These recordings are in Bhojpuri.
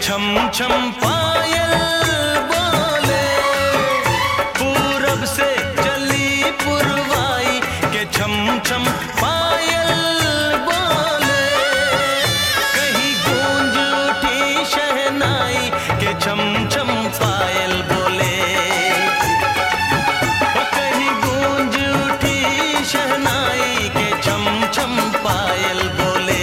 छम छम पायल बोले, पूरब से चली पुरवाई के छम छम पायल बोले, कहीं गूंज उठी शहनाई के छम छम पायल बोले, कहीं गूंज उठी शहनाई के छम छम पायल बोले।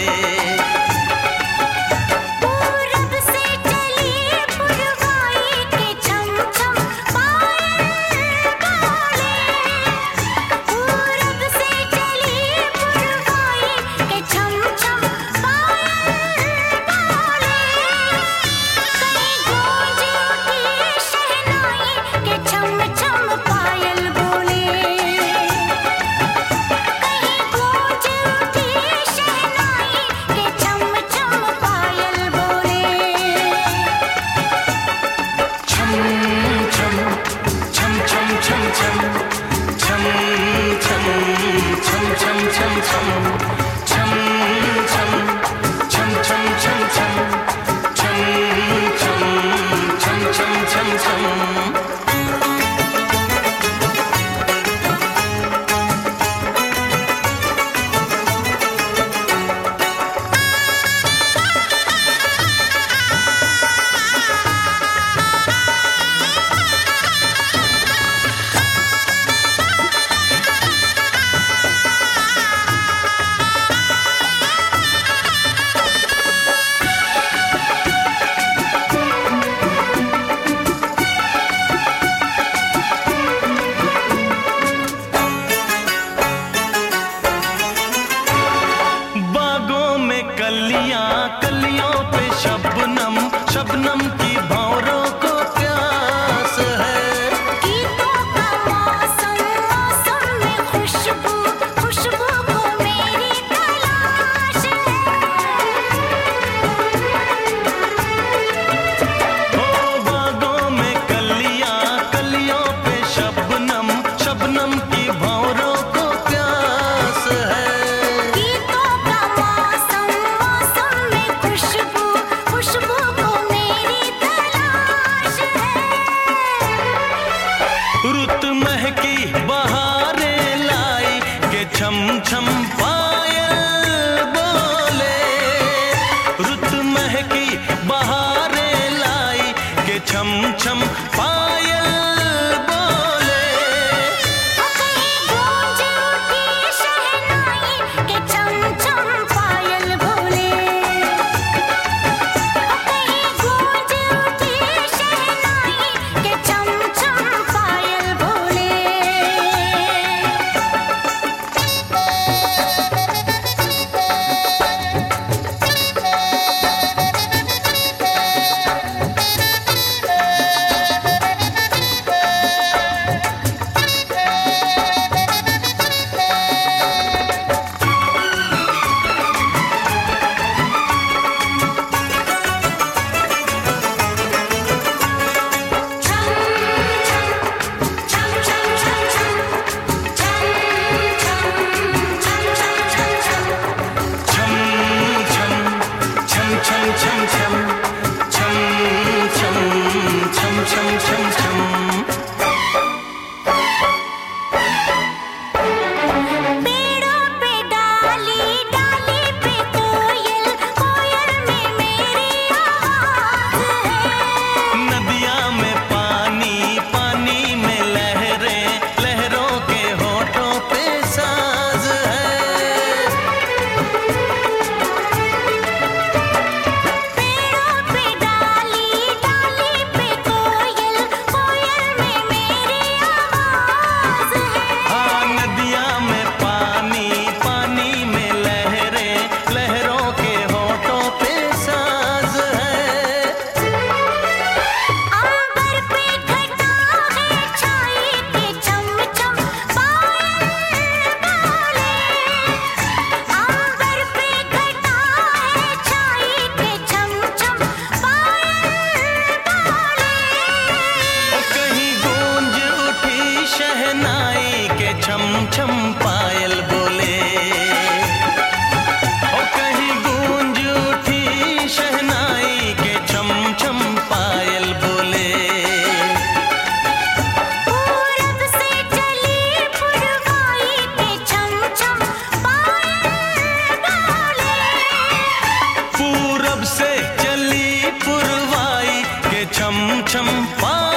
कलियों पे शबनम शबनम की भंवरों को प्यास है, गीतों का मौसम मौसम में खुशबू खुशबू को मेरी तलाश है। ओ बागों में कलियां कलियों पे शबनम शबनम की भंवरों को प्यास है, खुशबू को मेरी तलाश है। रुत महकी बहारें लाई के छम छम पायल बोले, रुत महकी बहारें लाई के छम छम पायल बोले, कहीं गूंज उठी शहनाई के छम छम पायल बोले, कहीं गूंज उठी शहनाई के छम छम पायल बोले। छम छम पायल